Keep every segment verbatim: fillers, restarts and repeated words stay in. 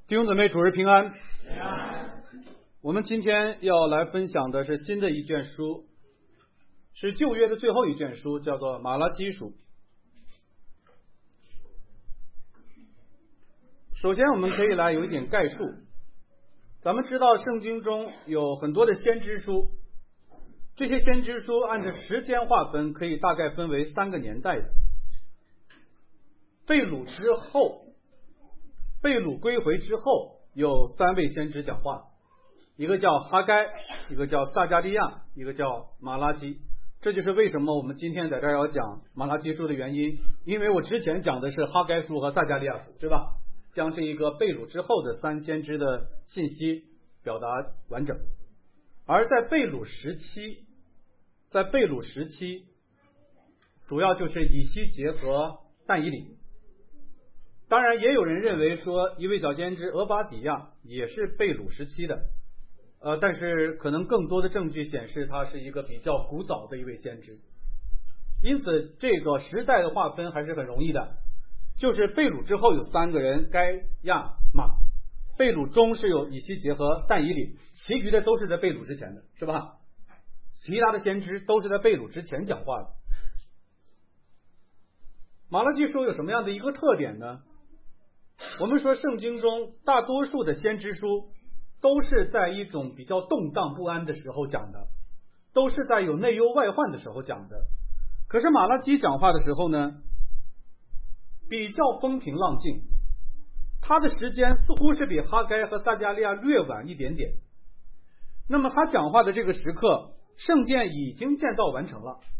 弟兄姊妹，主日平安。我们今天要来分享的是新的一卷书，是旧约的最后一卷书，叫做马拉基书。首先我们可以来有一点概述。咱们知道圣经中有很多的先知书，这些先知书按照时间划分，可以大概分为三个年代的。被掳之后，被掳归回之后，有三位先知讲话，一个叫哈该，一个叫撒迦利亚，一个叫马拉基。这就是为什么我们今天在这儿要讲马拉基书的原因，因为我之前讲的是哈该书和撒迦利亚书，对吧？将这一个被掳之后的三先知的信息表达完整。而在被掳时期，在被掳时期，主要就是以西结和但以理。当然也有人认为说一位小先知俄巴底亚也是被掳时期的，呃，但是可能更多的证据显示他是一个比较古早的一位先知。因此这个时代的划分还是很容易的，就是被掳之后有三个人，该亚马，被掳中是有以西结和但以理，其余的都是在被掳之前的，是吧？其他的先知都是在被掳之前讲话的。马拉基书有什么样的一个特点呢？我们说圣经中大多数的先知书都是在一种比较动荡不安的时候讲的，都是在有内忧外患的时候讲的。可是马拉基讲话的时候呢，比较风平浪静，他的时间似乎是比哈该和撒迦利亚略晚一点点。那么他讲话的这个时刻，圣殿已经建造完成了，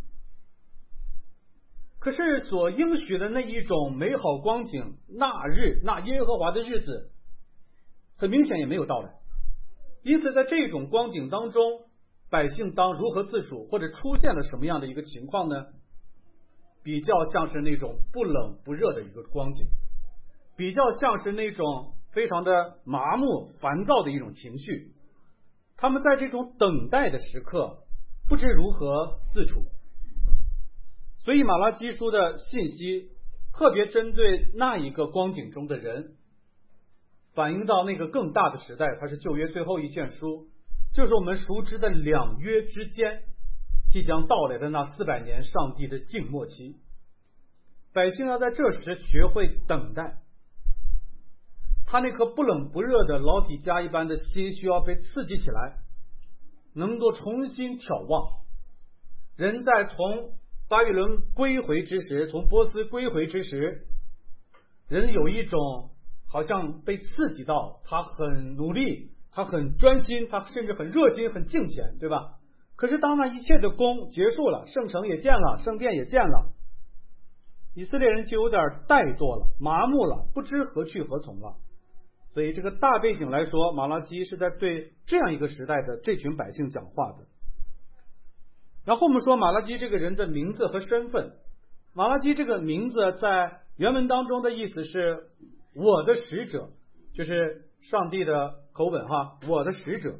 可是所应许的那一种美好光景，那日那耶和华的日子，很明显也没有到来。因此在这种光景当中，百姓当如何自处，或者出现了什么样的一个情况呢？比较像是那种不冷不热的一个光景，比较像是那种非常的麻木烦躁的一种情绪。他们在这种等待的时刻，不知如何自处。所以马拉基书的信息特别针对那一个光景中的人，反映到那个更大的时代，它是旧约最后一卷书，就是我们熟知的两约之间即将到来的那四百年上帝的静默期。百姓要在这时学会等待，他那颗不冷不热的老底嘉一般的心需要被刺激起来，能够重新眺望。人在从巴比伦归回之时，从波斯归回之时，人有一种好像被刺激到，他很努力，他很专心，他甚至很热心，很敬虔，对吧？可是当那一切的工结束了，圣城也建了，圣殿也建了，以色列人就有点怠惰了，麻木了，不知何去何从了。所以这个大背景来说，马拉基是在对这样一个时代的这群百姓讲话的。然后我们说马拉基这个人的名字和身份。马拉基这个名字在原文当中的意思是我的使者，就是上帝的口吻哈，我的使者。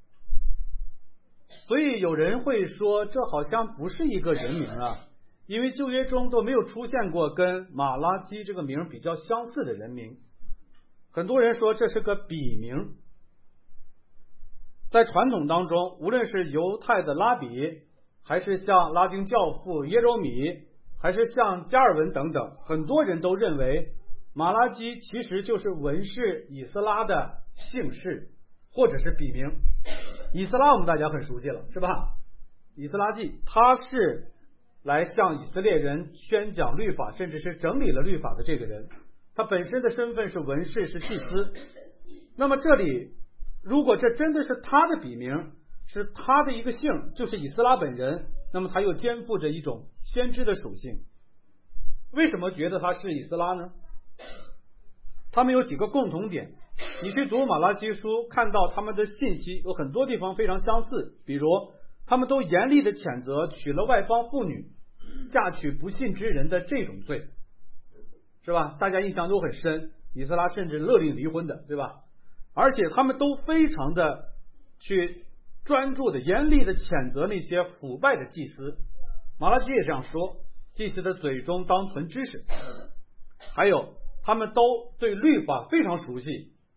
所以有人会说这好像不是一个人名啊，因为旧约中都没有出现过跟马拉基这个名比较相似的人名。很多人说这是个笔名。在传统当中，无论是犹太的拉比，还是像拉丁教父耶柔米，还是像加尔文等等，很多人都认为马拉基其实就是文士以斯拉的姓氏或者是笔名。以斯拉我们大家很熟悉了，是吧？以斯拉记，他是来向以色列人宣讲律法，甚至是整理了律法的这个人，他本身的身份是文士，是祭司。那么这里如果这真的是他的笔名，是他的一个姓，就是以斯拉本人，那么他又肩负着一种先知的属性。为什么觉得他是以斯拉呢？他们有几个共同点，你去读马拉基书，看到他们的信息有很多地方非常相似。比如他们都严厉的谴责娶了外邦妇女，嫁娶不信之人的这种罪，是吧？大家印象都很深，以斯拉甚至勒令离婚的，对吧？而且他们都非常的去专注的严厉的谴责那些腐败的祭司。马拉基也这样说，祭司的嘴中当存知识。还有他们都对律法非常熟悉，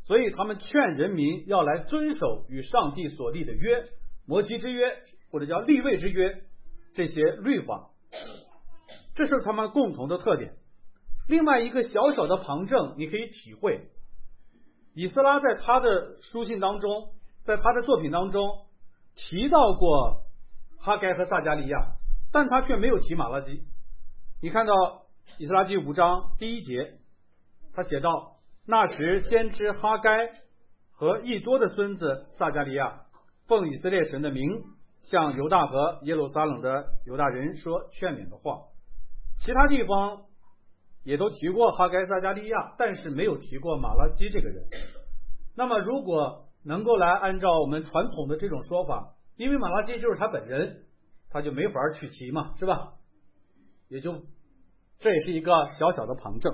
所以他们劝人民要来遵守与上帝所立的约，摩西之约或者叫立位之约，这些律法，这是他们共同的特点。另外一个小小的旁证，你可以体会，以斯拉在他的书信当中，在他的作品当中提到过哈该和撒迦利亚，但他却没有提马拉基。你看到以斯拉记五章第一节，他写道，那时先知哈该和益多的孙子撒迦利亚奉以色列神的名向犹大和耶路撒冷的犹大人说劝勉的话。其他地方也都提过哈该、撒迦利亚，但是没有提过马拉基这个人。那么如果能够来按照我们传统的这种说法，因为马拉基就是他本人，他就没法去提嘛，是吧？也就这也是一个小小的旁证。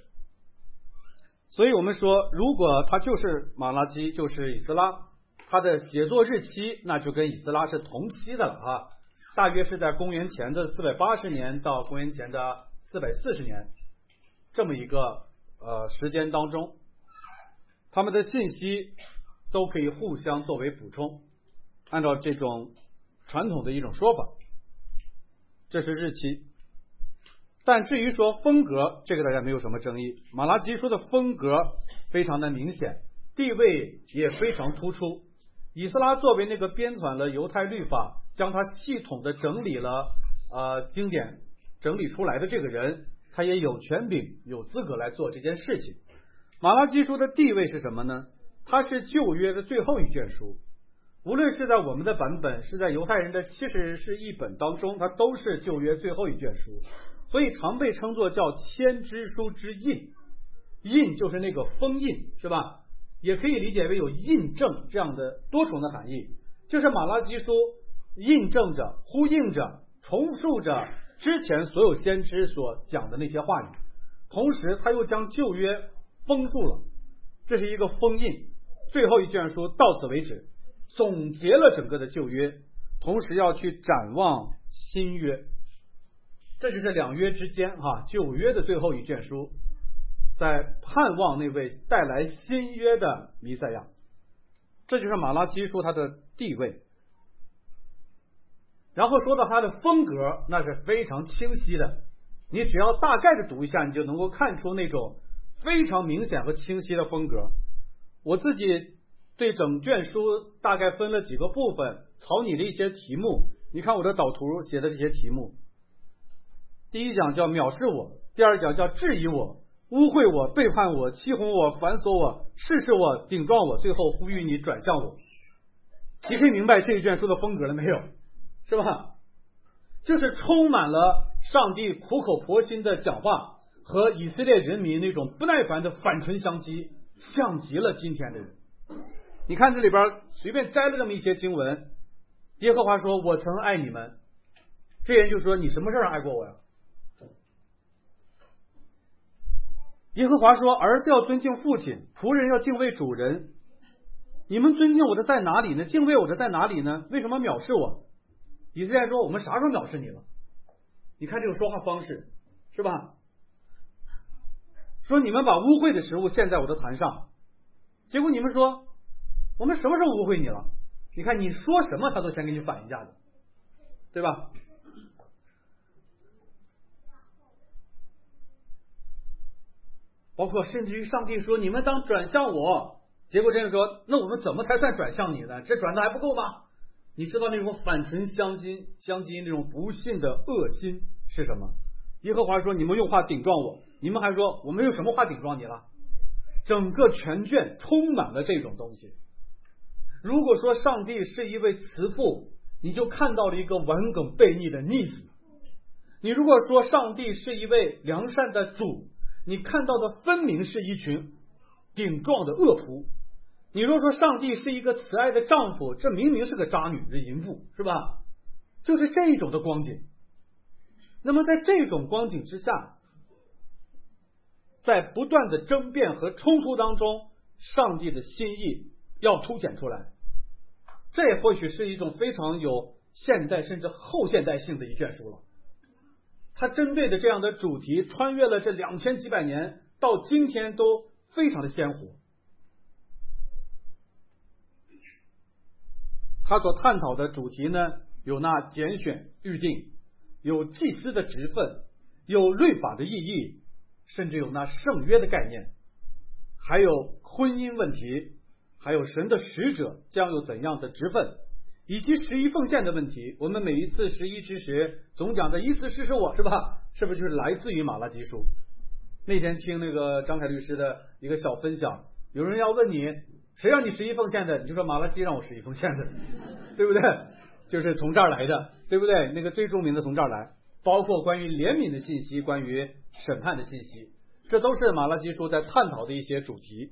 所以我们说，如果他就是马拉基，就是以斯拉，他的写作日期那就跟以斯拉是同期的了啊，大约是在公元前的四百八十年到公元前的四百四十年这么一个呃时间当中，他们的信息都可以互相作为补充，按照这种传统的一种说法，这是日期。但至于说风格，这个大家没有什么争议，马拉基书的风格非常的明显，地位也非常突出。以斯拉作为那个编纂了犹太律法，将它系统的整理了呃经典整理出来的这个人，他也有权柄有资格来做这件事情。马拉基书的地位是什么呢？它是旧约的最后一卷书，无论是在我们的版本，是在犹太人的七十士译本当中，它都是旧约最后一卷书，所以常被称作叫先知书之印。印就是那个封印，是吧？也可以理解为有印证这样的多重的含义，就是马拉基书印证着、呼应着、重述着之前所有先知所讲的那些话语，同时他又将旧约封住了，这是一个封印。最后一卷书到此为止，总结了整个的旧约，同时要去展望新约，这就是两约之间啊，旧约的最后一卷书在盼望那位带来新约的弥赛亚，这就是马拉基书它的地位。然后说到它的风格，那是非常清晰的，你只要大概的读一下，你就能够看出那种非常明显和清晰的风格。我自己对整卷书大概分了几个部分，草拟了一些题目，你看我的导图写的这些题目，第一讲叫藐视我，第二讲叫质疑我，污秽我，背叛我，欺哄我，反锁我，试试我，顶撞我，最后呼吁你转向我。你可以明白这一卷书的风格了没有？是吧？就是充满了上帝苦口婆心的讲话和以色列人民那种不耐烦的反唇相讥，像极了今天的人。你看这里边随便摘了这么一些经文，耶和华说我曾爱你们，这人就说你什么事儿爱过我呀？耶和华说儿子要尊敬父亲，仆人要敬畏主人。你们尊敬我的在哪里呢？敬畏我的在哪里呢？为什么藐视我？以色列人说我们啥时候藐视你了？你看这个说话方式，是吧？说你们把污秽的食物献在我的坛上，结果你们说我们什么时候污秽你了？你看你说什么他都先给你反一下子，对吧？包括甚至于上帝说你们当转向我，结果这人说那我们怎么才算转向你呢？这转的还不够吗？你知道那种反唇相讥相讥那种不信的恶心是什么？耶和华说你们用话顶撞我，你们还说我们用什么话顶撞你了？整个全卷充满了这种东西。如果说上帝是一位慈父，你就看到了一个顽梗悖逆的逆子；你如果说上帝是一位良善的主，你看到的分明是一群顶撞的恶仆。你若说上帝是一个慈爱的丈夫，这明明是个渣女的淫妇，是吧？就是这种的光景。那么在这种光景之下，在不断的争辩和冲突当中，上帝的心意要凸显出来，这也或许是一种非常有现代甚至后现代性的一卷书了。它针对的这样的主题穿越了这两千几百年，到今天都非常的鲜活。 他所探讨的主题呢，有那拣选预定，有祭司的职分，有律法的意义，甚至有那圣约的概念，还有婚姻问题，还有神的使者将有怎样的职分，以及十一奉献的问题。我们每一次十一之时总讲的以此施舍我，是吧？是不是就是来自于马拉基书？那天听那个张凯律师的一个小分享，有人要问你谁让你十一奉献的，你就说马拉基让我十一奉献的，对不对？就是从这儿来的，对不对？那个最著名的从这儿来，包括关于怜悯的信息，关于审判的信息，这都是马拉基书在探讨的一些主题。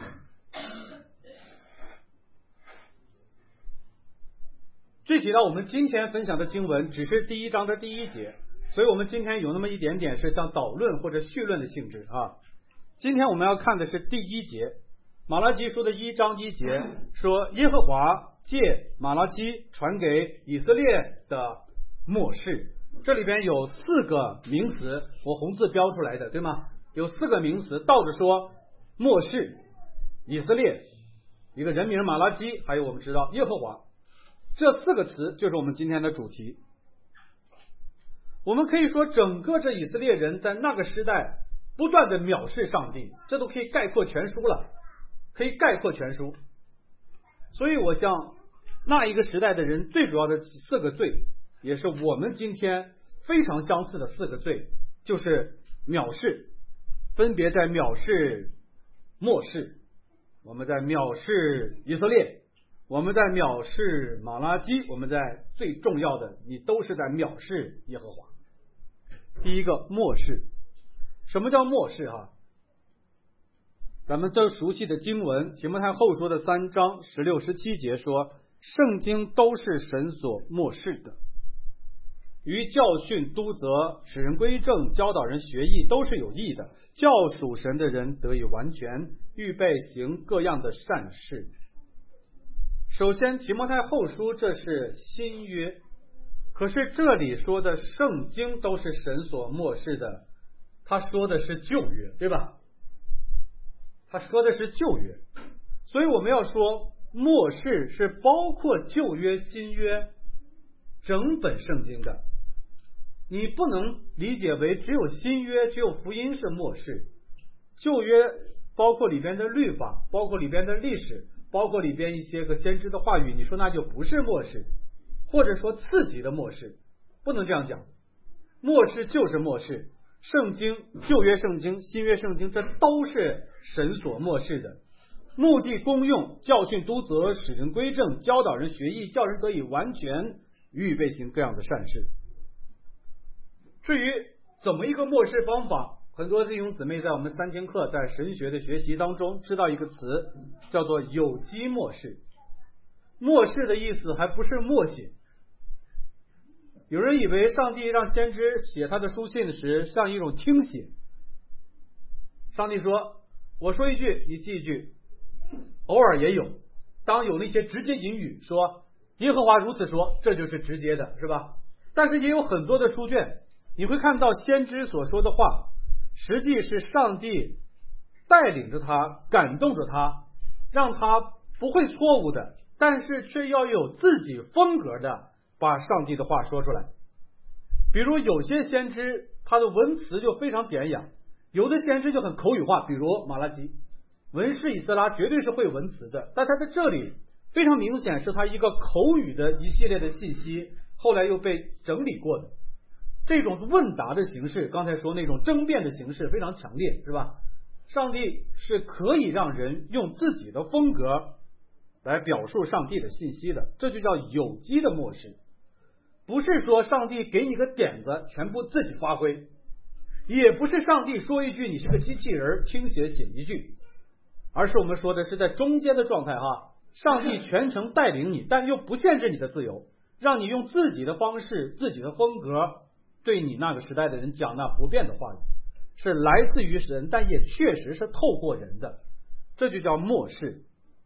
具体到我们今天分享的经文只是第一章的第一节，所以我们今天有那么一点点是像导论或者绪论的性质啊。今天我们要看的是第一节，马拉基书的一章一节说，耶和华借马拉基传给以色列的默示。这里边有四个名词，我红字标出来的，对吗？有四个名词，倒着说，默示、以色列、一个人名马拉基，还有我们知道耶和华，这四个词就是我们今天的主题。我们可以说，整个这以色列人在那个时代不断的藐视上帝，这都可以概括全书了，可以概括全书。所以我想，那一个时代的人最主要的四个罪，也是我们今天非常相似的四个罪，就是藐视，分别在藐视末世，我们在藐视以色列，我们在藐视马拉基，我们在最重要的，你都是在藐视耶和华。第一个末世，什么叫末世啊？咱们都熟悉的经文，提摩太后书的三章十六十七节说，圣经都是神所默示的，于教训、督责、使人归正、教导人学义，都是有益的，叫属神的人得以完全，预备行各样的善事。首先，提摩太后书这是新约，可是这里说的圣经都是神所默示的，他说的是旧约，对吧？他说的是旧约，所以我们要说默示是包括旧约、新约整本圣经的。你不能理解为只有新约、只有福音是默示，旧约包括里边的律法，包括里边的历史，包括里边一些个先知的话语，你说那就不是默示，或者说次级的默示，不能这样讲。默示就是默示，圣经、旧约圣经、新约圣经，这都是神所默示的，目的功用，教训、督责、使人归正、教导人学义，叫人得以完全，预备行各样的善事。至于怎么一个默示方法，很多弟兄姊妹在我们三天课在神学的学习当中知道一个词，叫做有机默示。默示的意思还不是默写。有人以为上帝让先知写他的书信时像一种听写，上帝说我说一句你记一句，偶尔也有，当有那些直接引语说耶和华如此说，这就是直接的，是吧？但是也有很多的书卷，你会看到先知所说的话实际是上帝带领着他，感动着他，让他不会错误的，但是却要有自己风格的把上帝的话说出来。比如有些先知他的文词就非常典雅，有的先知就很口语化，比如马拉基。文士以斯拉绝对是会文词的，但他在这里非常明显是他一个口语的一系列的信息，后来又被整理过的。这种问答的形式，刚才说那种争辩的形式非常强烈，是吧？上帝是可以让人用自己的风格来表述上帝的信息的，这就叫有机的默示。不是说上帝给你个点子全部自己发挥，也不是上帝说一句你是个机器人听写写一句，而是我们说的是在中间的状态哈，上帝全程带领你，但又不限制你的自由，让你用自己的方式、自己的风格对你那个时代的人讲那不变的话语，是来自于神，但也确实是透过人的，这就叫默示。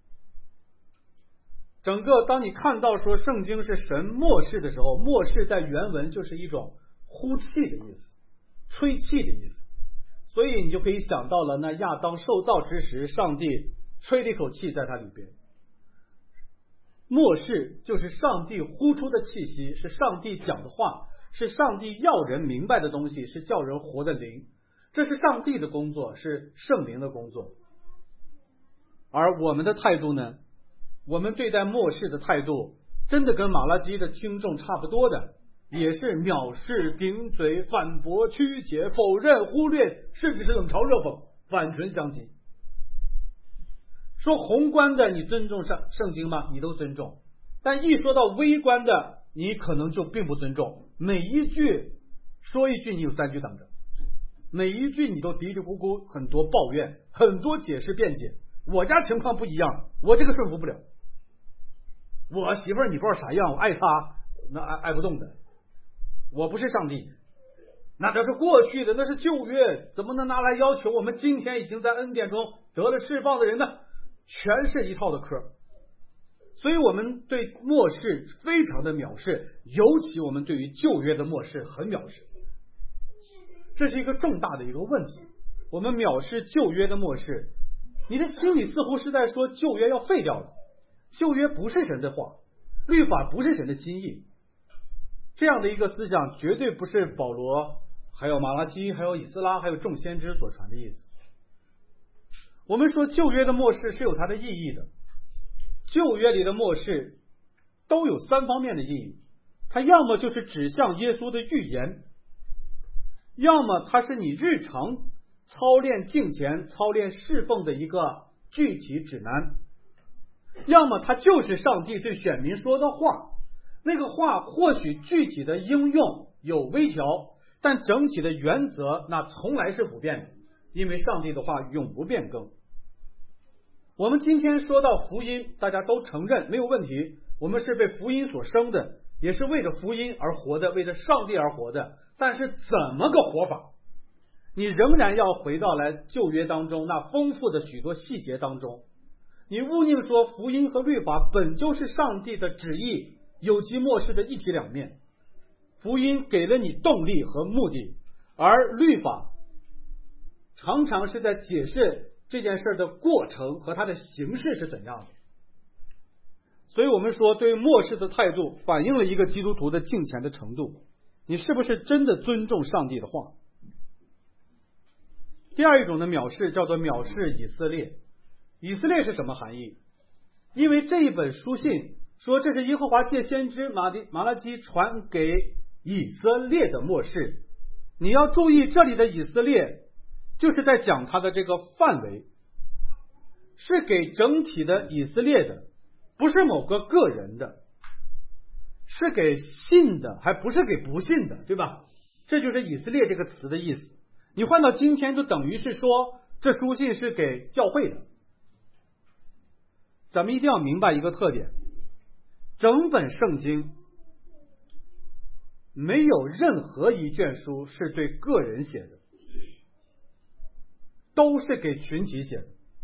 整个当你看到说圣经是神默示的时候，默示在原文就是一种呼气的意思，吹气的意思，所以你就可以想到了那亚当受造之时，上帝吹了一口气在他里边。 末世就是上帝呼出的气息，是上帝讲的话，是上帝要人明白的东西，是叫人活的灵。这是上帝的工作，是圣灵的工作。而我们的态度呢？我们对待末世的态度，真的跟马拉基的听众差不多的，也是藐视、顶嘴、反驳、曲解、否认、忽略，甚至是冷嘲热讽、反唇相讥。说宏观的你尊重圣圣经吗？你都尊重，但一说到微观的，你可能就并不尊重。每一句说一句，你有三句等着；每一句你都嘀嘀咕咕，很多抱怨，很多解释辩解。我家情况不一样，我这个顺服不了。我媳妇儿你不知道啥样，我爱她那爱爱不动的。我不是上帝，那这是过去的，那是旧约，怎么能拿来要求我们今天已经在恩典中得了释放的人呢？全是一套的嗑。所以我们对末世非常的藐视，尤其我们对于旧约的末世很藐视，这是一个重大的一个问题。我们藐视旧约的末世，你的心里似乎是在说旧约要废掉了，旧约不是神的话，律法不是神的心意。这样的一个思想绝对不是保罗还有马拉基还有以斯拉还有众先知所传的意思。我们说旧约的末世是有它的意义的，旧约里的末世都有三方面的意义，它要么就是指向耶稣的预言，要么它是你日常操练敬虔操练侍奉的一个具体指南，要么它就是上帝对选民说的话，那个话或许具体的应用有微调，但整体的原则那从来是不变的，因为上帝的话永不变更。我们今天说到福音，大家都承认没有问题，我们是被福音所生的，也是为着福音而活的，为着上帝而活的。但是怎么个活法？你仍然要回到来旧约当中那丰富的许多细节当中。你勿宁说福音和律法本就是上帝的旨意，有机末世的一体两面。福音给了你动力和目的，而律法常常是在解释这件事的过程和它的形式是怎样的。所以我们说对末世的态度反映了一个基督徒的敬虔的程度，你是不是真的尊重上帝的话。第二一种的藐视叫做藐视以色列。以色列是什么含义？因为这一本书信说这是耶和华借先知马迪马拉基传给以色列的末世。你要注意这里的以色列就是在讲他的这个范围，是给整体的以色列的，不是某个个人的，是给信的，还不是给不信的，对吧？这就是以色列这个词的意思。你换到今天就等于是说这书信是给教会的。咱们一定要明白一个特点，整本圣经没有任何一卷书是对个人写的，都是给群体写的。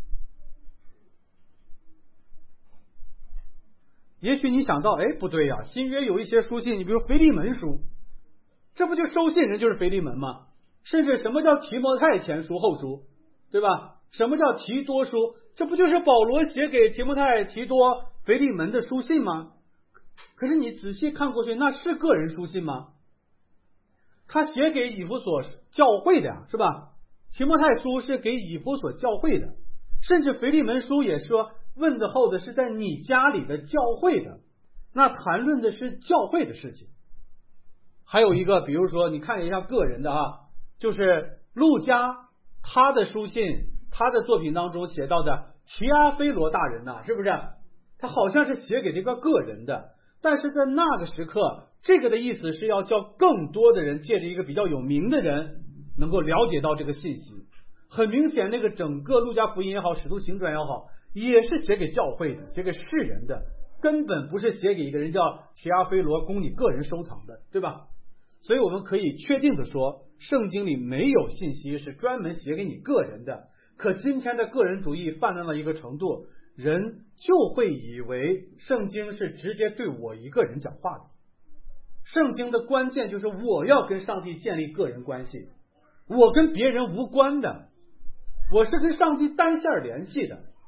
也许你想到，哎，不对呀，新约有一些书信，你比如腓利门书，这不就收信人就是腓利门吗？甚至什么叫提摩太前书后书，对吧？什么叫提多书？这不就是保罗写给提摩太、提多、腓利门的书信吗？可是你仔细看过去，那是个人书信吗？他写给以弗所教会的呀，是吧？提摩太书是给以弗所教会的，甚至腓利门书也说问的候的是在你家里的教会的，那谈论的是教会的事情。还有一个比如说你看一下个人的啊，就是路加他的书信他的作品当中写到的提阿非罗大人呐、啊，是不是他好像是写给这个个人的，但是在那个时刻这个的意思是要叫更多的人借着一个比较有名的人能够了解到这个信息。很明显那个整个路加福音也好使徒行传也好也是写给教会的，写给世人的，根本不是写给一个人叫提阿非罗供你个人收藏的，对吧？所以我们可以确定的说，圣经里没有信息是专门写给你个人的。可今天的个人主义泛滥到一个程度，人就会以为圣经是直接对我一个人讲话的。圣经的关键就是我要跟上帝建立个人关系，我跟别人无关的，我是跟上帝单线联系的。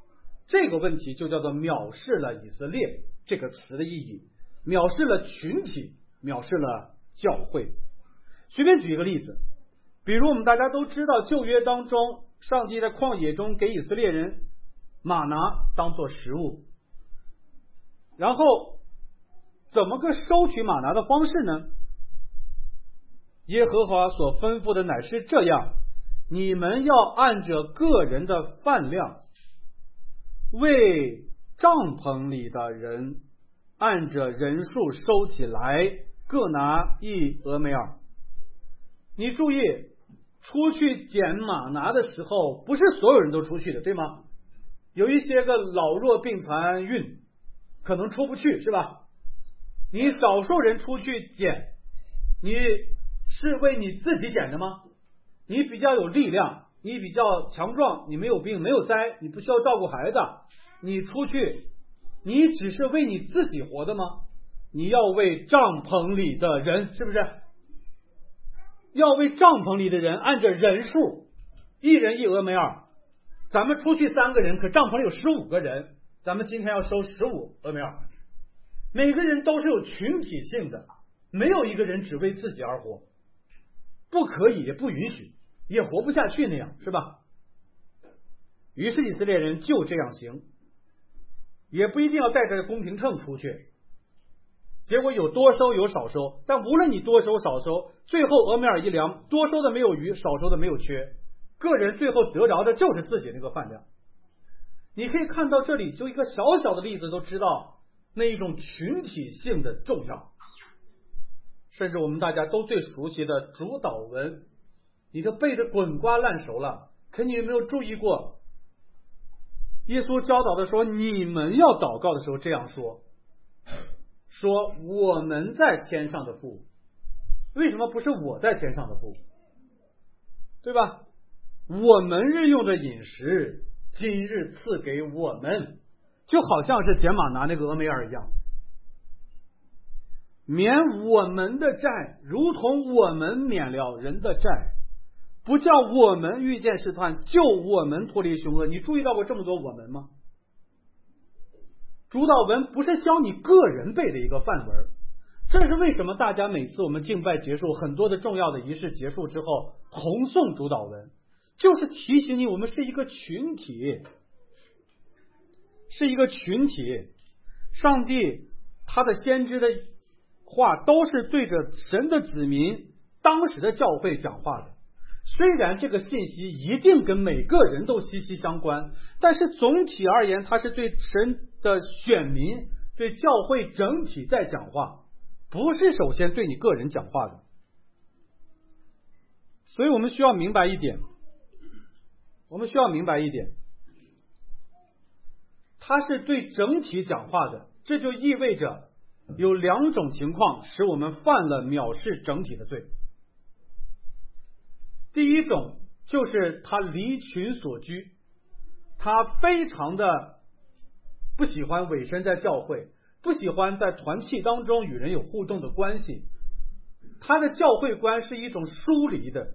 这个问题就叫做藐视了以色列这个词的意义，藐视了群体，藐视了教会。随便举一个例子，比如我们大家都知道旧约当中，上帝在旷野中给以色列人玛拿当做食物，然后怎么个收取玛拿的方式呢？耶和华所吩咐的乃是这样，你们要按着个人的饭量，为帐篷里的人按着人数收起来，各拿一俄梅尔。你注意，出去捡玛拿的时候，不是所有人都出去的，对吗？有一些个老弱病残孕，可能出不去，是吧？你少数人出去捡，你是为你自己捡的吗？你比较有力量，你比较强壮，你没有病没有灾，你不需要照顾孩子，你出去，你只是为你自己活的吗？你要为帐篷里的人，是不是？要为帐篷里的人按着人数，一人一俄梅尔。咱们出去三个人，可帐篷里有十五个人，咱们今天要收十五俄梅尔。每个人都是有群体性的，没有一个人只为自己而活，不可以，也不允许，也活不下去那样，是吧？于是以色列人就这样行，也不一定要带着公平秤出去，结果有多收有少收，但无论你多收少收，最后俄梅尔一量，多收的没有余，少收的没有缺，个人最后得着的就是自己那个饭量。你可以看到这里就一个小小的例子都知道那一种群体性的重要。甚至我们大家都最熟悉的主祷文，你都背得滚瓜烂熟了，可你有没有注意过耶稣教导的说，你们要祷告的时候这样说，说我们在天上的父，为什么不是我在天上的父？对吧？我们日用的饮食今日赐给我们，就好像是捡玛拿那个俄梅尔一样，免我们的债，如同我们免了人的债，不叫我们遇见试探，救我们脱离凶恶。你注意到过这么多我们吗？主祷文不是教你个人背的一个范文，这是为什么大家每次我们敬拜结束，很多的重要的仪式结束之后同诵主祷文，就是提醒你我们是一个群体，是一个群体。上帝他的先知的话都是对着神的子民当时的教会讲话的，虽然这个信息一定跟每个人都息息相关，但是总体而言它是对神的选民，对教会整体在讲话，不是首先对你个人讲话的。所以我们需要明白一点，我们需要明白一点，它是对整体讲话的，这就意味着有两种情况使我们犯了藐视整体的罪。第一种就是他离群所居，他非常的不喜欢委身在教会，不喜欢在团契当中与人有互动的关系，他的教会观是一种疏离的。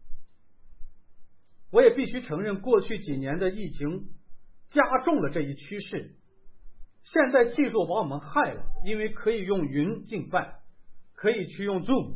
我也必须承认，过去几年的疫情加重了这一趋势。现在技术把我们害了，因为可以用云敬拜，可以去用 Zoom。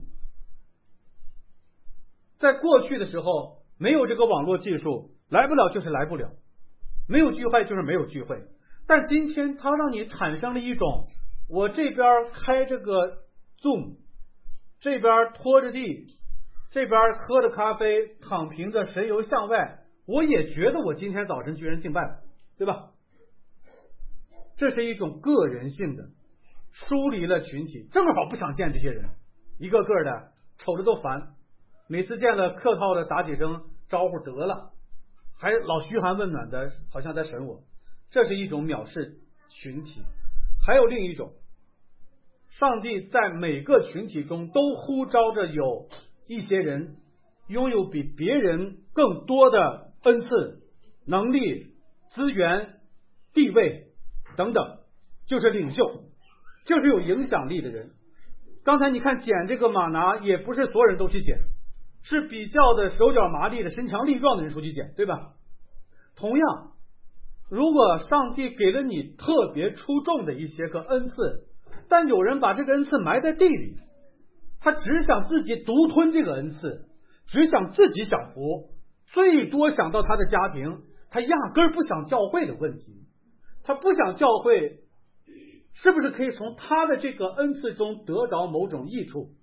在过去的时候没有这个网络技术，来不了就是来不了，没有聚会就是没有聚会。但今天它让你产生了一种，我这边开这个 Zoom， 这边拖着地，这边喝着咖啡，躺平着神游向外，我也觉得我今天早晨居然敬拜了，对吧？这是一种个人性的疏离了群体，正好不想见这些人，一个个的瞅着都烦，每次见了客套的打几声招呼得了，还老嘘寒问暖的，好像在审我。这是一种藐视群体。还有另一种，上帝在每个群体中都呼召着有一些人拥有比别人更多的恩赐、能力、资源、地位等等，就是领袖，就是有影响力的人。刚才你看捡这个玛拿，也不是所有人都去捡，是比较的手脚麻利的、身强力壮的人出去捡，对吧？同样， 如果上帝给了你特别出众的一些个恩赐，但有人把这个恩赐埋在地里，他只想自己独吞这个恩赐，只想自己享福，最多想到他的家庭，他压根儿不想教会的问题，他不想教会是不是可以从他的这个恩赐中得着某种益处。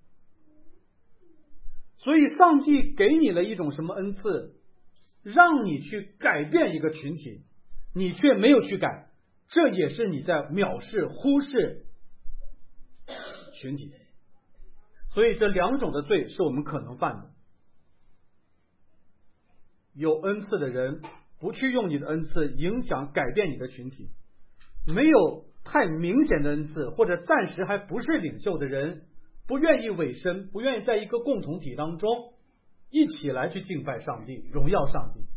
所以上帝给你了一种什么恩赐，让你去改变一个群体，你却没有去改，这也是你在藐视忽视群体。所以这两种的罪是我们可能犯的。有恩赐的人不去用你的恩赐影响改变你的群体，没有太明显的恩赐或者暂时还不是领袖的人，不愿意委身，不愿意在一个共同体当中一起来去敬拜上帝，荣耀上帝。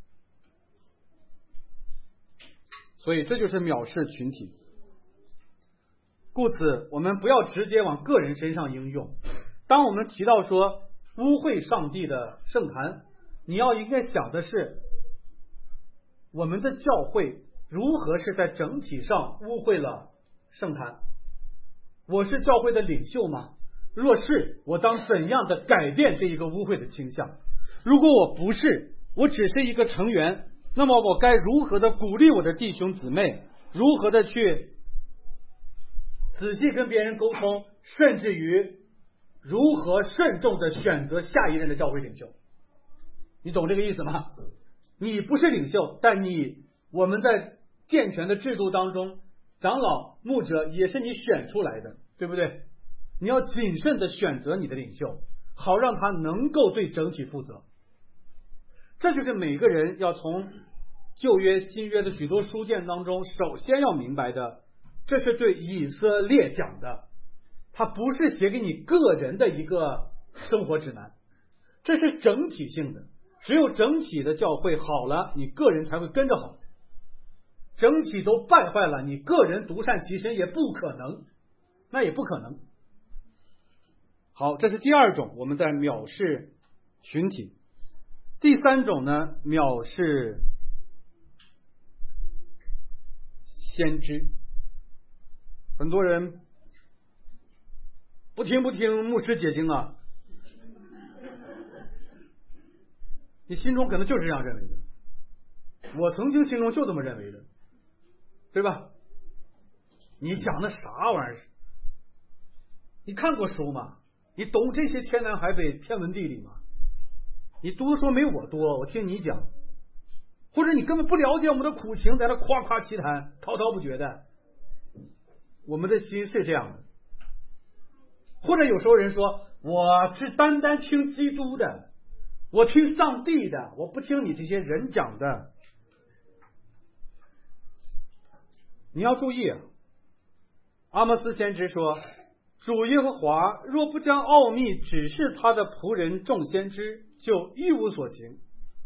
所以这就是藐视群体。故此我们不要直接往个人身上应用。当我们提到说污秽上帝的圣坛，你要应该想的是我们的教会如何是在整体上污秽了圣坛。我是教会的领袖吗？若是，我当怎样的改变这一个污秽的倾向？如果我不是，我只是一个成员，那么我该如何的鼓励我的弟兄姊妹，如何的去仔细跟别人沟通，甚至于如何慎重的选择下一任的教会领袖。你懂这个意思吗？你不是领袖，但你我们在健全的制度当中，长老牧者也是你选出来的，对不对？你要谨慎的选择你的领袖，好让他能够对整体负责。这就是每个人要从旧约新约的许多书卷当中首先要明白的，这是对以色列讲的，它不是写给你个人的一个生活指南，这是整体性的。只有整体的教会好了，你个人才会跟着好。整体都败坏了，你个人独善其身也不可能，那也不可能。好，这是第二种，我们在藐视群体。第三种呢，藐视先知。很多人不听不听牧师解经啊，你心中可能就是这样认为的，我曾经心中就这么认为的，对吧？你讲的啥玩意儿？你看过书吗？你懂这些天南海北天文地理吗？你读的书没有我多，我听你讲，或者你根本不了解我们的苦情，在那夸夸其谈，滔滔不绝的。我们的心是这样的。或者有时候人说，我是单单听基督的，我听上帝的，我不听你这些人讲的。你要注意，阿摩斯先知说，主耶和华若不将奥秘指示他的仆人众先知，就一无所行。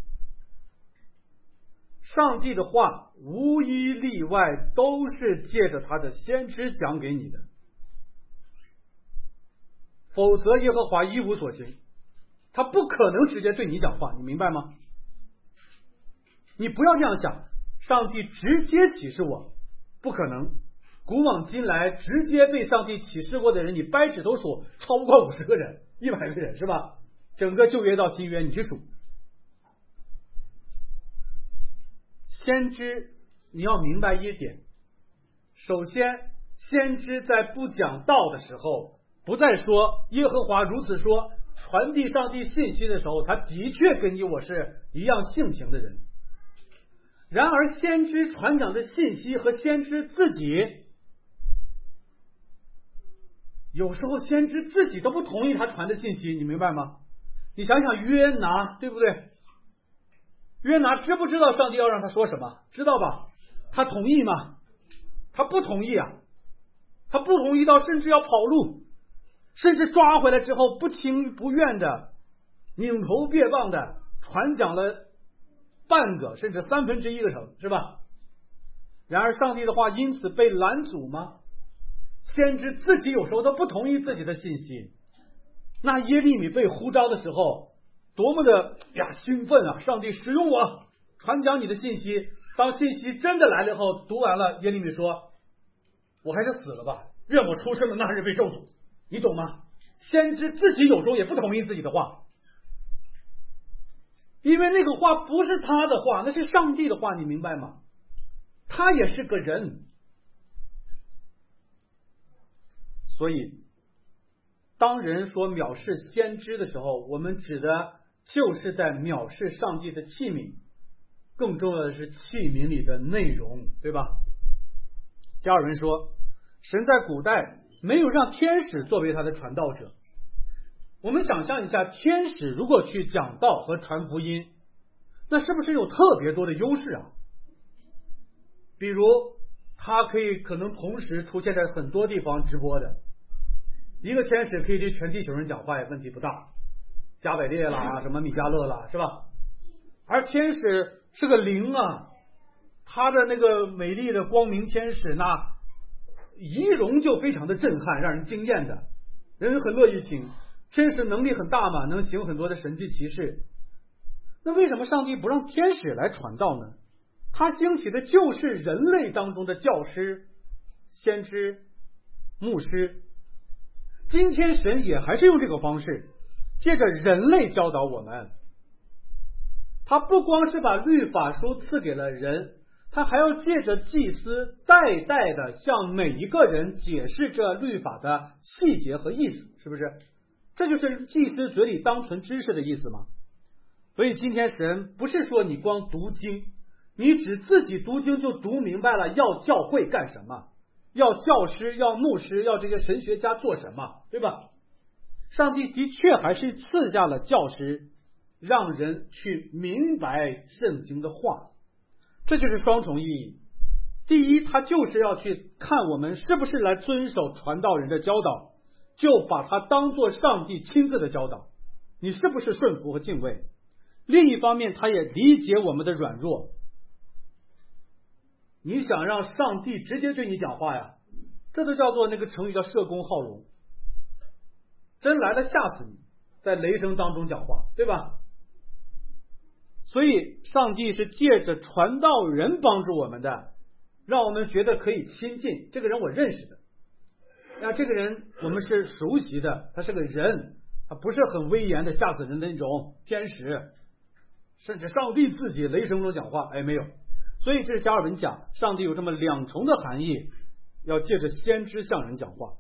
上帝的话无一例外都是借着他的先知讲给你的，否则耶和华一无所行，他不可能直接对你讲话，你明白吗？你不要这样想，上帝直接启示我，不可能。古往今来直接被上帝启示过的人，你掰指头数超不过五十个人一百个人，是吧？整个旧约到新约你去数。先知你要明白一点，首先先知在不讲道的时候，不再说耶和华如此说，传递上帝信息的时候，他的确跟你我是一样性情的人。然而先知传讲的信息和先知自己，有时候先知自己都不同意他传的信息，你明白吗？你想想约拿，对不对？约拿知不知道上帝要让他说什么？知道吧？他同意吗？他不同意啊，他不同意到甚至要跑路，甚至抓回来之后不情不愿的拧头别棒的传讲了半个甚至三分之一个城，是吧？然而上帝的话因此被拦阻吗？先知自己有时候都不同意自己的信息。那耶利米被呼召的时候多么的呀兴奋啊，上帝使用我传讲你的信息， 当信息真的来了后，读完了，耶利米说：“我还是死了吧，愿我出生的那日被咒诅。”你懂吗？先知自己有时候也不同意自己的话，因为那个话不是他的话，那是上帝的话，你明白吗？他也是个人，所以当人说藐视先知的时候，我们指的就是在藐视上帝的器皿，更重要的是器皿里的内容，对吧？加尔文说，神在古代没有让天使作为他的传道者。我们想象一下，天使如果去讲道和传福音，那是不是有特别多的优势啊？比如他可以可能同时出现在很多地方直播的，一个天使可以对全地球人讲话也问题不大，加百列啦，什么米迦勒啦，是吧？而天使是个灵啊，他的那个美丽的光明天使，那仪容就非常的震撼，让人惊艳的，人很乐意听。天使能力很大嘛，能行很多的神迹奇事。那为什么上帝不让天使来传道呢？他兴起的就是人类当中的教师、先知、牧师。今天神也还是用这个方式，借着人类教导我们。他不光是把律法书赐给了人，他还要借着祭司代代的向每一个人解释这律法的细节和意思，是不是？这就是祭司嘴里当存知识的意思吗？所以今天神不是说你光读经，你只自己读经就读明白了要教会干什么，要教师、要牧师、要这些神学家做什么，对吧？上帝的确还是赐下了教师，让人去明白圣经的话，这就是双重意义。第一，他就是要去看我们是不是来遵守传道人的教导，就把它当作上帝亲自的教导，你是不是顺服和敬畏？另一方面，他也理解我们的软弱。你想让上帝直接对你讲话呀，这都叫做那个成语叫射弓好龙，真来了吓死你，在雷声当中讲话，对吧？所以上帝是借着传道人帮助我们的，让我们觉得可以亲近，这个人我认识的，那这个人我们是熟悉的，他是个人，他不是很威严的吓死人的那种天使，甚至上帝自己雷声中讲话，哎，没有。所以这是加尔文讲上帝有这么两重的含义，要借着先知向人讲话。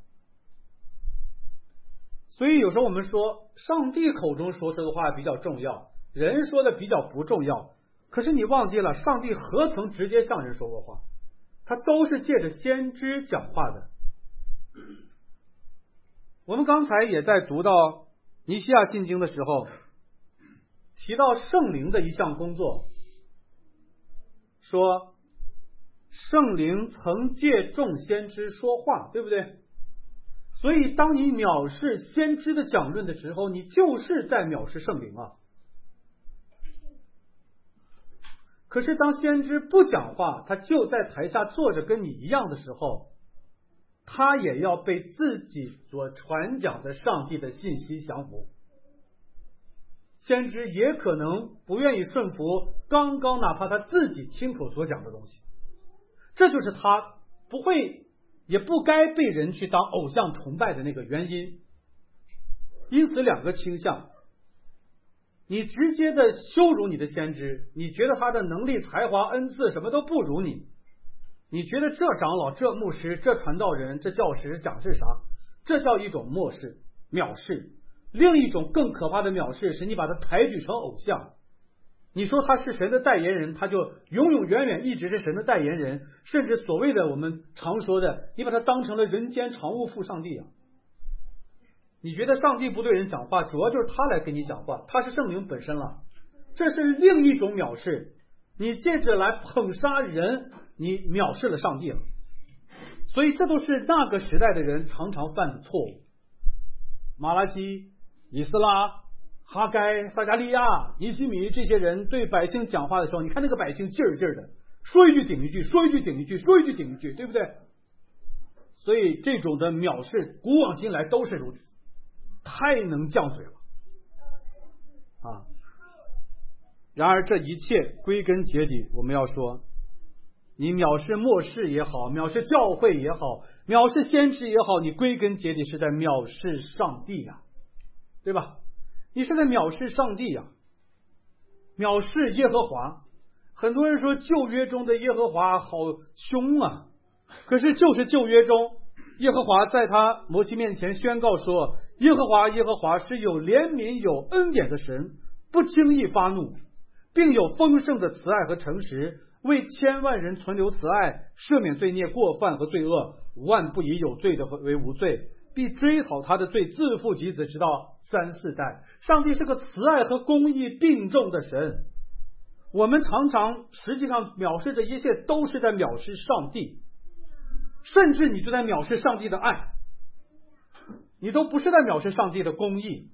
所以有时候我们说上帝口中说出的话比较重要，人说的比较不重要，可是你忘记了上帝何曾直接向人说过话，他都是借着先知讲话的。我们刚才也在读到尼西亚信经的时候提到圣灵的一项工作，说圣灵曾借众先知说话，对不对？所以当你藐视先知的讲论的时候，你就是在藐视圣灵啊。可是当先知不讲话，他就在台下坐着跟你一样的时候，他也要被自己所传讲的上帝的信息降服。先知也可能不愿意顺服刚刚哪怕他自己亲口所讲的东西，这就是他不会也不该被人去当偶像崇拜的那个原因。因此两个倾向，你直接的羞辱你的先知，你觉得他的能力、才华、恩赐什么都不如你，你觉得这长老、这牧师、这传道人、这教师讲是啥，这叫一种漠视、藐视。另一种更可怕的藐视是你把他抬举成偶像，你说他是神的代言人，他就永永远远一直是神的代言人，甚至所谓的我们常说的你把他当成了人间常务副上帝啊。你觉得上帝不对人讲话，主要就是他来跟你讲话，他是圣灵本身了，这是另一种藐视，你借着来捧杀人，你藐视了上帝了。所以这都是那个时代的人常常犯的错误。马拉基、以斯拉、哈该、撒加利亚、尼希米这些人对百姓讲话的时候，你看那个百姓劲儿劲儿的，说一句顶一句，说一句顶一句，说一句顶一句，对不对？所以这种的藐视古往今来都是如此，太能犟嘴了啊！然而这一切归根结底，我们要说你藐视末世也好，藐视教会也好，藐视先知也好，你归根结底是在藐视上帝呀、啊，对吧？你是在藐视上帝呀、啊，藐视耶和华。很多人说旧约中的耶和华好凶啊，可是就是旧约中耶和华在他摩西面前宣告说，耶和华耶和华是有怜悯有恩典的神，不轻易发怒，并有丰盛的慈爱和诚实，为千万人存留慈爱，赦免罪孽过犯和罪恶，万不以有罪的为无罪，必追讨他的罪，自父及子，直到三四代。上帝是个慈爱和公义并重的神。我们常常实际上藐视这一切都是在藐视上帝，甚至你就在藐视上帝的爱，你都不是在藐视上帝的公义。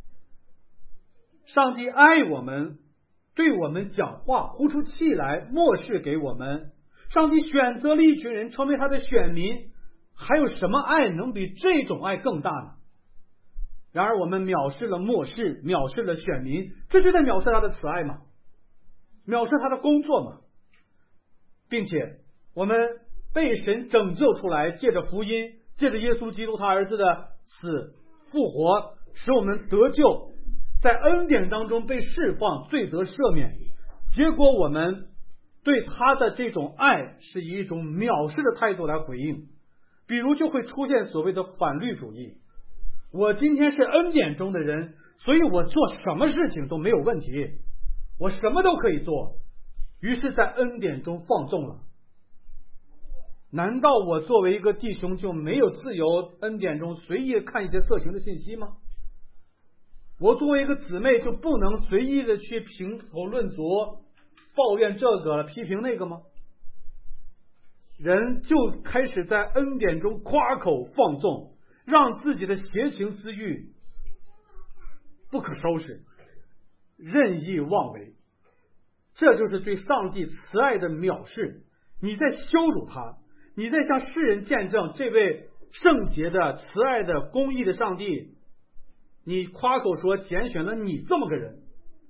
上帝爱我们，对我们讲话，呼出气来，默示给我们。上帝选择了一群人成为他的选民，还有什么爱能比这种爱更大呢？然而我们藐视了默示，藐视了选民，这就在藐视他的慈爱嘛，藐视他的工作嘛。并且我们被神拯救出来，借着福音，借着耶稣基督他儿子的死复活，使我们得救，在恩典当中被释放，罪得赦免。结果我们对他的这种爱是以一种藐视的态度来回应，比如就会出现所谓的反律主义。我今天是恩典中的人，所以我做什么事情都没有问题，我什么都可以做，于是在恩典中放纵了。难道我作为一个弟兄就没有自由恩典中随意看一些色情的信息吗？我作为一个姊妹就不能随意的去评头论足，抱怨这个批评那个吗？人就开始在恩典中夸口放纵，让自己的邪情私欲不可收拾，任意妄为。这就是对上帝慈爱的藐视，你在羞辱他，你在向世人见证这位圣洁的慈爱的公义的上帝，你夸口说拣选了你这么个人，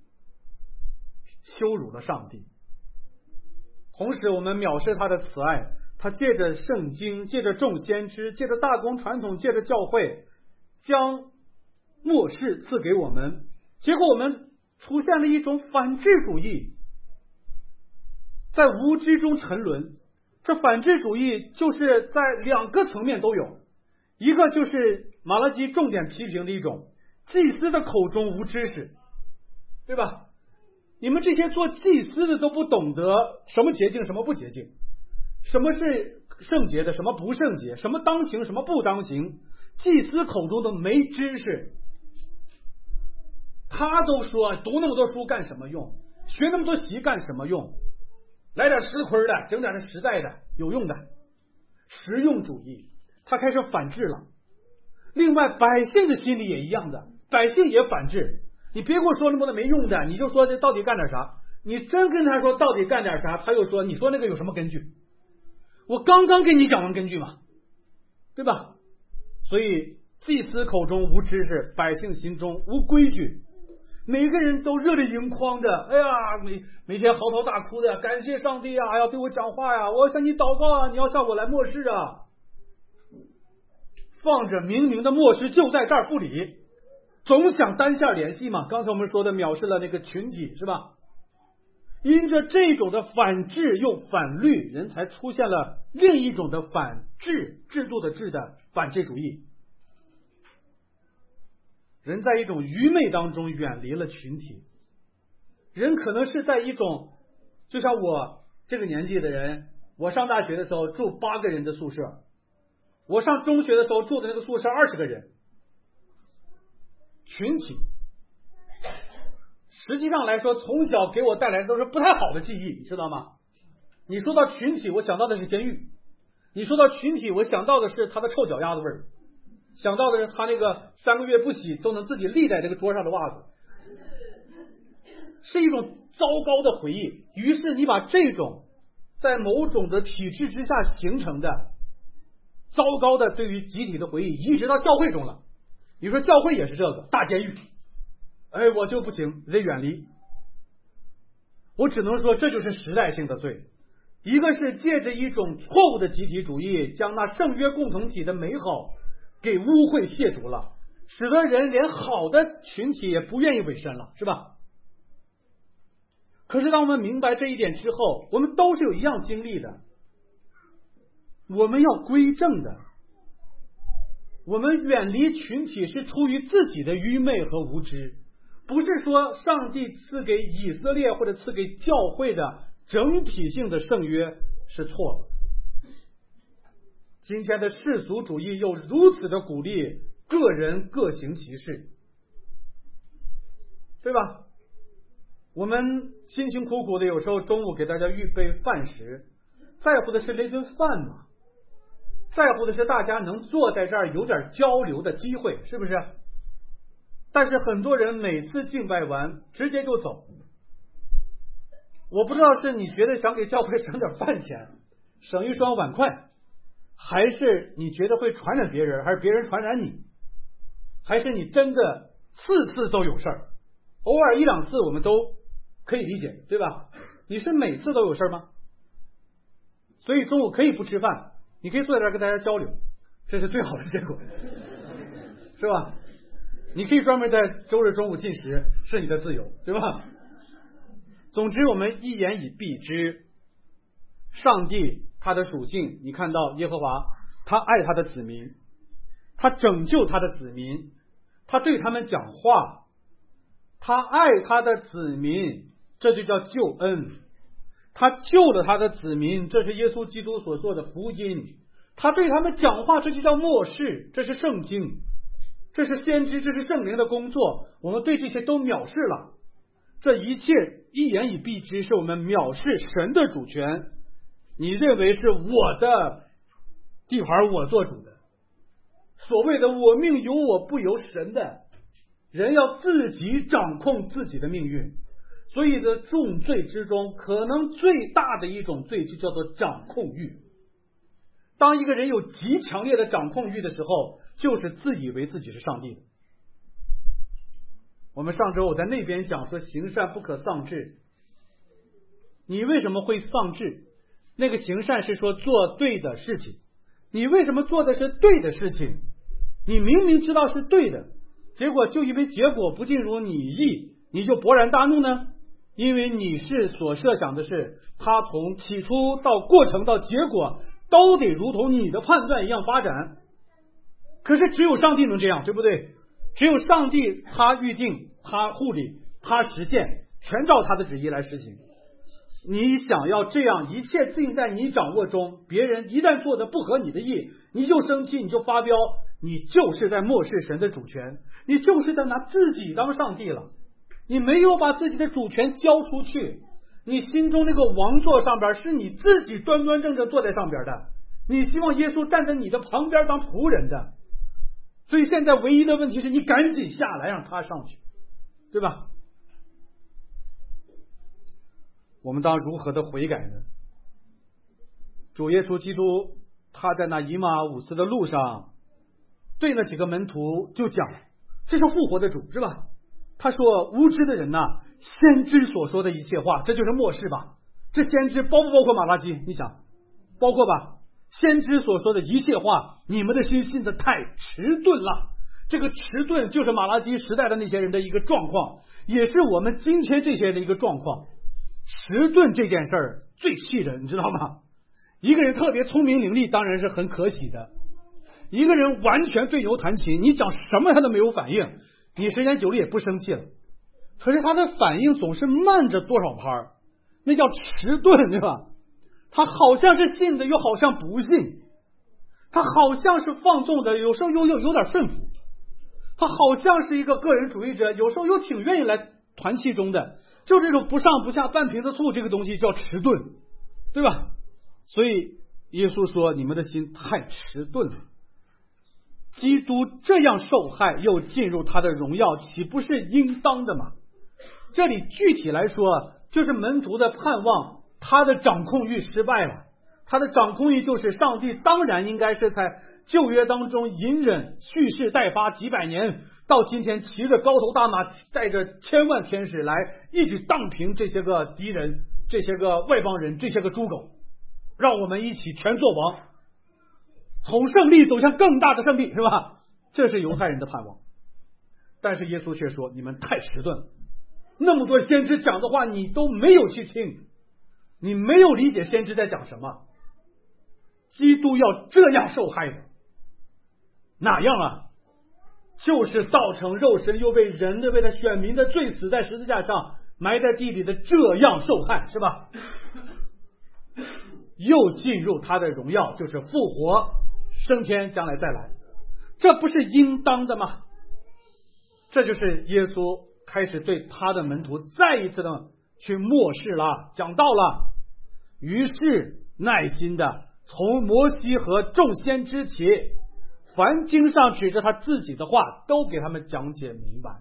羞辱了上帝。同时我们藐视他的慈爱，他借着圣经，借着众先知，借着大公传统，借着教会，将末世赐给我们。结果我们出现了一种反智主义，在无知中沉沦。这反智主义就是在两个层面都有，一个就是马拉基重点批评的一种，祭司的口中无知识，对吧？你们这些做祭司的都不懂得什么洁净什么不洁净，什么是圣洁的什么不圣洁，什么当行什么不当行，祭司口中的没知识。他都说读那么多书干什么用，学那么多习干什么用，来点实亏的，整点实在的有用的实用主义，他开始反制了。另外百姓的心里也一样的，百姓也反制。你别给我说那么多没用的，你就说这到底干点啥。你真跟他说到底干点啥，他又说你说那个有什么根据，我刚刚跟你讲完根据嘛，对吧？所以祭司口中无知识，百姓心中无规矩，每个人都热泪盈眶的，哎呀，每每天嚎啕大哭的，感谢上帝啊，要对我讲话呀，我要向你祷告啊，你要向我来默示啊，放着明明的默示就在这儿不理，总想单线联系嘛。刚才我们说的藐视了那个群体，是吧？因着这种的反制又反律，人才出现了另一种的反制，制度的制的反制主义。人在一种愚昧当中远离了群体，人可能是在一种，就像我这个年纪的人，我上大学的时候住八个人的宿舍，我上中学的时候住的那个宿舍二十个人，群体实际上来说从小给我带来的都是不太好的记忆，你知道吗？你说到群体我想到的是监狱，你说到群体我想到的是他的臭脚丫子味儿，想到的是他那个三个月不洗都能自己立在这个桌上的袜子，是一种糟糕的回忆。于是你把这种在某种的体制之下形成的糟糕的对于集体的回忆移植到教会中了。你说教会也是这个大监狱，哎，我就不行，得远离。我只能说这就是时代性的罪， 一个是借着一种错误的集体主义，将那圣约共同体的美好给污秽亵渎了，使得人连好的群体也不愿意委身了，是吧？可是当我们明白这一点之后，我们都是有一样经历的，我们要归正的。我们远离群体是出于自己的愚昧和无知，不是说上帝赐给以色列或者赐给教会的整体性的圣约是错了。今天的世俗主义又如此的鼓励个人各行其事，对吧？我们辛辛苦苦的，有时候中午给大家预备饭食，在乎的是那顿饭嘛，在乎的是大家能坐在这儿有点交流的机会，是不是？但是很多人每次敬拜完直接就走，我不知道是你觉得想给教会省点饭钱，省一双碗筷，还是你觉得会传染别人，还是别人传染你，还是你真的次次都有事儿，偶尔一两次我们都可以理解，对吧？你是每次都有事吗？所以中午可以不吃饭，你可以坐在这儿跟大家交流，这是最好的结果，是吧？你可以专门在周日中午进食，是你的自由，对吧？总之我们一言以蔽之，上帝他的属性，你看到耶和华他爱他的子民，他拯救他的子民，他对他们讲话，他爱他的子民，这就叫救恩。他救了他的子民，这是耶稣基督所做的福音。他对他们讲话，这就叫默示，这是圣经，这是先知，这是圣灵的工作。我们对这些都藐视了，这一切一言以蔽之，是我们藐视神的主权。你认为是我的地盘我做主的，所谓的我命由我不由神的，人要自己掌控自己的命运。所以的重罪之中，可能最大的一种罪就叫做掌控欲。当一个人有极强烈的掌控欲的时候，就是自以为自己是上帝的。我们上周我在那边讲说行善不可丧志，你为什么会丧志？那个行善是说做对的事情，你为什么做的是对的事情？你明明知道是对的，结果就因为结果不尽如你意，你就勃然大怒呢？因为你是所设想的是，他从起初到过程到结果都得如同你的判断一样发展。可是只有上帝能这样，对不对？只有上帝他预定，他护理，他实现，全照他的旨意来实行。你想要这样，一切尽在你掌握中，别人一旦做的不合你的意，你就生气，你就发飙，你就是在漠视神的主权，你就是在拿自己当上帝了。你没有把自己的主权交出去，你心中那个王座上边是你自己端端正正坐在上边的，你希望耶稣站在你的旁边当仆人的。所以现在唯一的问题是你赶紧下来让他上去，对吧？我们当如何的悔改呢？主耶稣基督他在那以马五斯的路上对那几个门徒就讲，这是复活的主，是吧？他说无知的人呐、啊，先知所说的一切话，这就是末世吧？这先知包不包括马拉基？你想包括吧？先知所说的一切话，你们的心信的太迟钝了。这个迟钝就是马拉基时代的那些人的一个状况，也是我们今天这些人的一个状况。迟钝这件事儿最气人，你知道吗？一个人特别聪明伶俐当然是很可喜的，一个人完全对牛弹琴，你讲什么他都没有反应，你时间久了也不生气了。可是他的反应总是慢着多少拍，那叫迟钝，对吧？他好像是信的，又好像不信，他好像是放纵的，有时候又有有点顺服，他好像是一个个人主义者，有时候又挺愿意来团契中的，就这种不上不下半瓶子醋，这个东西叫迟钝，对吧？所以耶稣说你们的心太迟钝了。基督这样受害又进入他的荣耀，岂不是应当的吗？这里具体来说，就是门徒的盼望，他的掌控欲失败了。他的掌控欲就是上帝当然应该是在旧约当中隐忍蓄势待发几百年，到今天骑着高头大马，带着千万天使来一举荡平这些个敌人，这些个外邦人，这些个猪狗， 让我们一起全作王，从胜利走向更大的胜利，是吧？这是犹太人的盼望。但是耶稣却说，你们太迟钝了，那么多先知讲的话你都没有去听，你没有理解先知在讲什么。基督要这样受害的，哪样啊？就是道成肉身，又为人的为了选民的罪死在十字架上，埋在地里的这样受害，是吧？又进入他的荣耀，就是复活升天，将来再来，这不是应当的吗？这就是耶稣开始对他的门徒再一次的去默示了，讲道了。于是耐心的从摩西和众先知起，凡经上指着他自己的话都给他们讲解明白。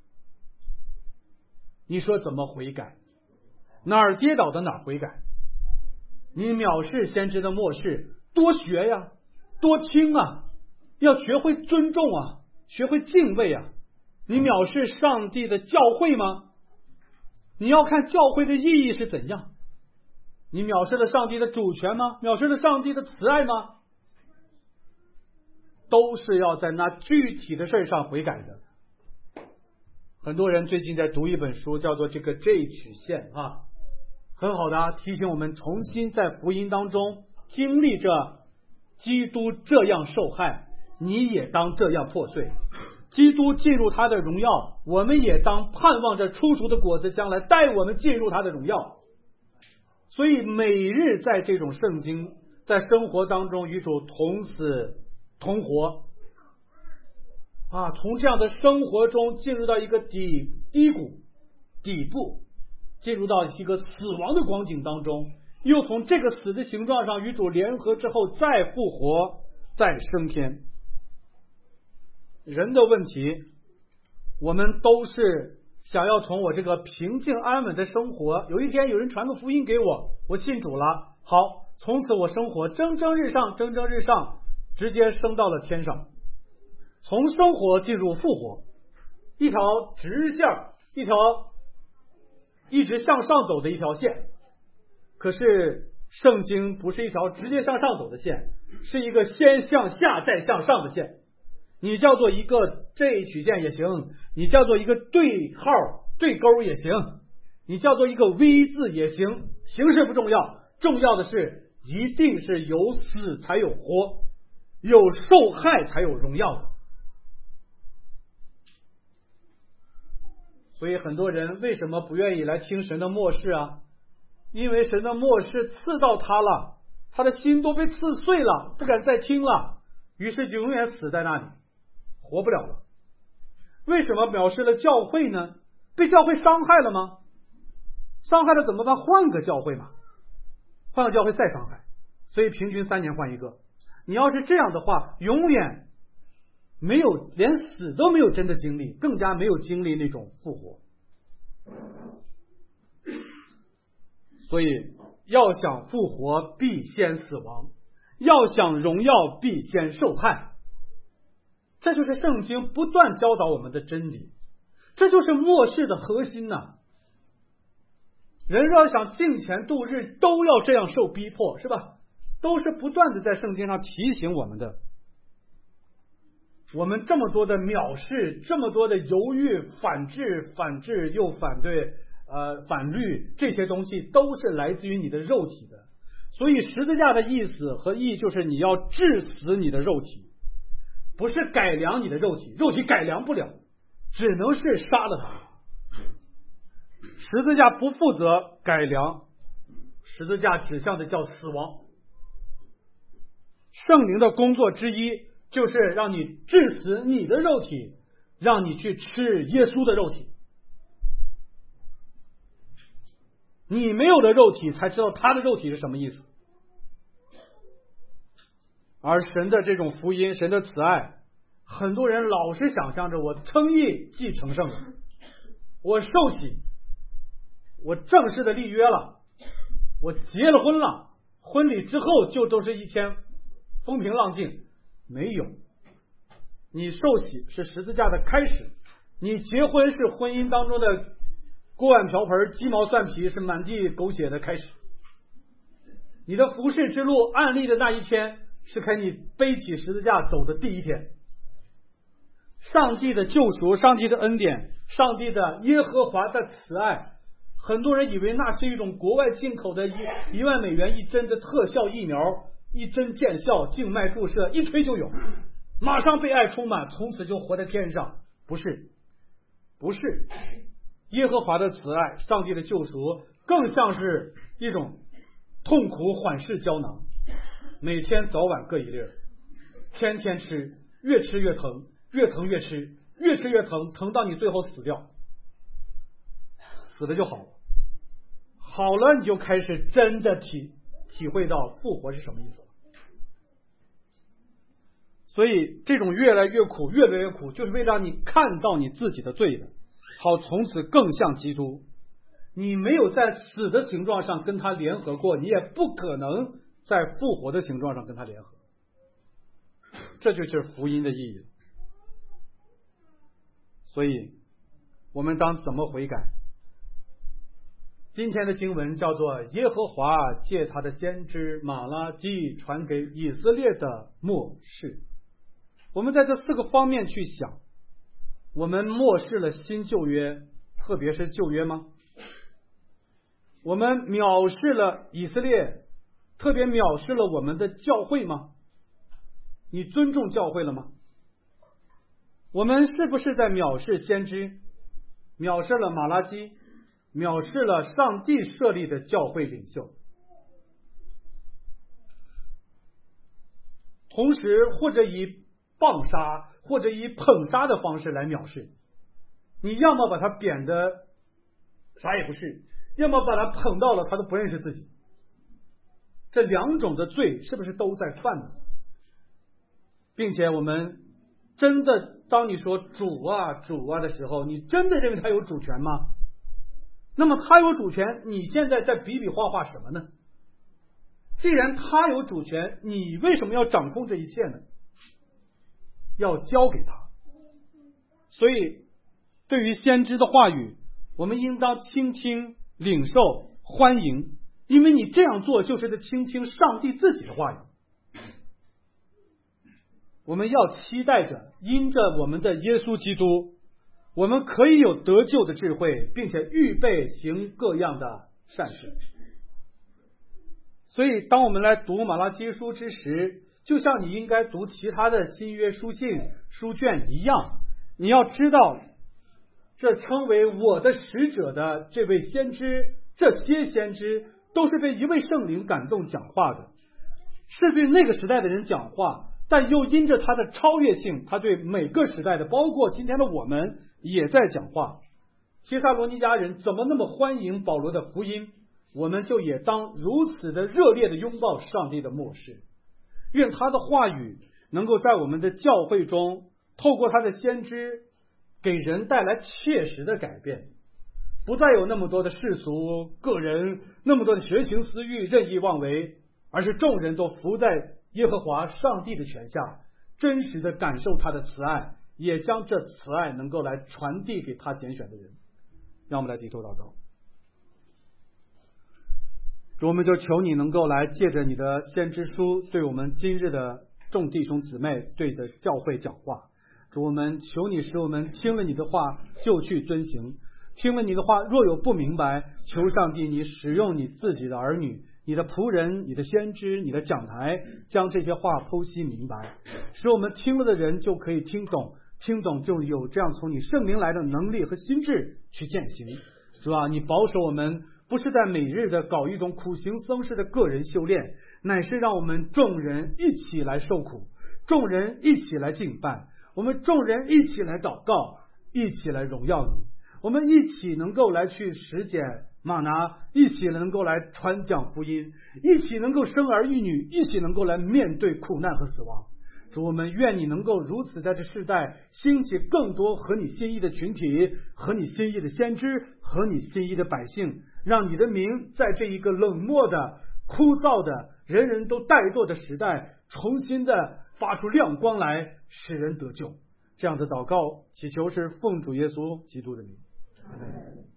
你说怎么悔改？哪儿跌倒的哪儿悔改。你藐视先知的默示，多学呀，多听啊，要学会尊重啊，学会敬畏啊。你藐视上帝的教会吗？你要看教会的意义是怎样。你藐视了上帝的主权吗？藐视了上帝的慈爱吗？都是要在那具体的事上悔改的。很多人最近在读一本书，叫做这个 J 曲线啊，很好的、啊、提醒我们重新在福音当中经历着基督这样受害，你也当这样破碎。基督进入他的荣耀，我们也当盼望着出熟的果子将来带我们进入他的荣耀。所以每日在这种圣经在生活当中与主同死同活啊，从这样的生活中进入到一个低低谷底部，进入到一个死亡的光景当中，又从这个死的形状上与主联合之后再复活再升天。人的问题，我们都是想要从我这个平静安稳的生活，有一天有人传个福音给我，我信主了，好，从此我生活蒸蒸日上，蒸蒸日上，直接升到了天上，从生活进入复活，一条直线，一条一直向上走的一条线。可是圣经不是一条直接向上走的线，是一个先向下再向上的线。你叫做一个 J 曲线也行，你叫做一个对号对勾也行，你叫做一个 V 字也行，形式不重要，重要的是一定是有死才有活，有受害才有荣耀的。所以很多人为什么不愿意来听神的默示啊？因为神的默示刺到他了，他的心都被刺碎了，不敢再听了，于是就永远死在那里，活不了了。为什么藐视了教会呢？被教会伤害了吗？伤害了怎么办？换个教会嘛，换个教会再伤害，所以平均三年换一个。你要是这样的话，永远没有，连死都没有真的经历，更加没有经历那种复活。所以要想复活必先死亡，要想荣耀必先受害。这就是圣经不断教导我们的真理，这就是末世的核心呐、啊。人若要想敬虔度日，都要这样受逼迫，是吧？都是不断的在圣经上提醒我们的。我们这么多的藐视，这么多的犹豫，反制反制又反对呃反律，这些东西都是来自于你的肉体的。所以十字架的意思和意义就是你要治死你的肉体，不是改良你的肉体，肉体改良不了，只能是杀了它。十字架不负责改良，十字架指向的叫死亡。圣灵的工作之一就是让你治死你的肉体，让你去吃耶稣的肉体。你没有了肉体，才知道他的肉体是什么意思。而神的这种福音，神的慈爱，很多人老是想象着我称义即成圣了，我受洗，我正式的立约了，我结了婚了，婚礼之后就都是一天风平浪静。没有，你受洗是十字架的开始，你结婚是婚姻当中的锅碗瓢盆鸡毛蒜皮，是满地狗血的开始。 你的服侍之路案例的那一天，是开你背起十字架走的第一天。上帝的救赎，上帝的恩典，上帝的耶和华的慈爱，很多人以为那是一种国外进口的一一万美元一针的特效疫苗，一针见效，静脉注射，一推就有，马上被爱充满，从此就活在天上。不是，不是，耶和华的慈爱，上帝的救赎，更像是一种痛苦缓释胶囊，每天早晚各一粒，天天吃，越吃越疼，越疼越吃，越吃越疼，疼到你最后死掉，死了就好了，好了你就开始真的体体会到复活是什么意思了。所以这种越来越苦，越来越苦，就是为了让你看到你自己的罪的，好从此更像基督。你没有在死的形状上跟他联合过，你也不可能在复活的形状上跟他联合。这就是福音的意义。所以我们当怎么悔改？今天的经文叫做耶和华借他的先知马拉基传给以色列的默示。我们在这四个方面去想，我们漠视了新旧约，特别是旧约吗？我们藐视了以色列，特别藐视了我们的教会吗？你尊重教会了吗？我们是不是在藐视先知，藐视了马拉基，藐视了上帝设立的教会领袖？同时或者以棒杀或者以捧杀的方式来藐视，你要么把他贬得啥也不是，要么把他捧到了他都不认识自己。这两种的罪是不是都在犯呢？并且我们真的当你说主啊主啊的时候，你真的认为他有主权吗？那么他有主权，你现在在比比划划什么呢？既然他有主权，你为什么要掌控这一切呢？要交给他。所以对于先知的话语，我们应当倾听、领受、欢迎，因为你这样做就是在倾听上帝自己的话语。我们要期待着，因着我们的耶稣基督，我们可以有得救的智慧，并且预备行各样的善事。所以当我们来读马拉基书之时，就像你应该读其他的新约书信书卷一样，你要知道这称为我的使者的这位先知，这些先知都是被一位圣灵感动讲话的，是对那个时代的人讲话，但又因着他的超越性，他对每个时代的，包括今天的我们也在讲话。帖撒罗尼迦人怎么那么欢迎保罗的福音，我们就也当如此的热烈的拥抱上帝的默示。愿他的话语能够在我们的教会中，透过他的先知给人带来切实的改变，不再有那么多的世俗个人，那么多的学行私欲任意妄为，而是众人都服在耶和华上帝的权下，真实的感受他的慈爱，也将这慈爱能够来传递给他拣选的人。让我们来低头祷告。主，我们就求你能够来借着你的先知书对我们今日的众弟兄姊妹，对的教会讲话。主，我们求你使我们听了你的话就去遵行，听了你的话若有不明白，求上帝你使用你自己的儿女，你的仆人，你的先知，你的讲台，将这些话剖析明白，使我们听了的人就可以听懂，听懂就有这样从你圣灵来的能力和心智去践行。主啊，你保守我们不是在每日的搞一种苦行僧式的个人修炼，乃是让我们众人一起来受苦，众人一起来敬拜，我们众人一起来祷告，一起来荣耀你，我们一起能够来去实践玛拿，一起能够来传讲福音，一起能够生儿育女，一起能够来面对苦难和死亡。主，我们愿你能够如此在这世代兴起更多合你心意的群体，和你心意的先知，和你心意的百姓，让你的名在这一个冷漠的枯燥的人人都怠惰的时代重新的发出亮光来，使人得救。这样的祷告祈求是奉主耶稣基督的名。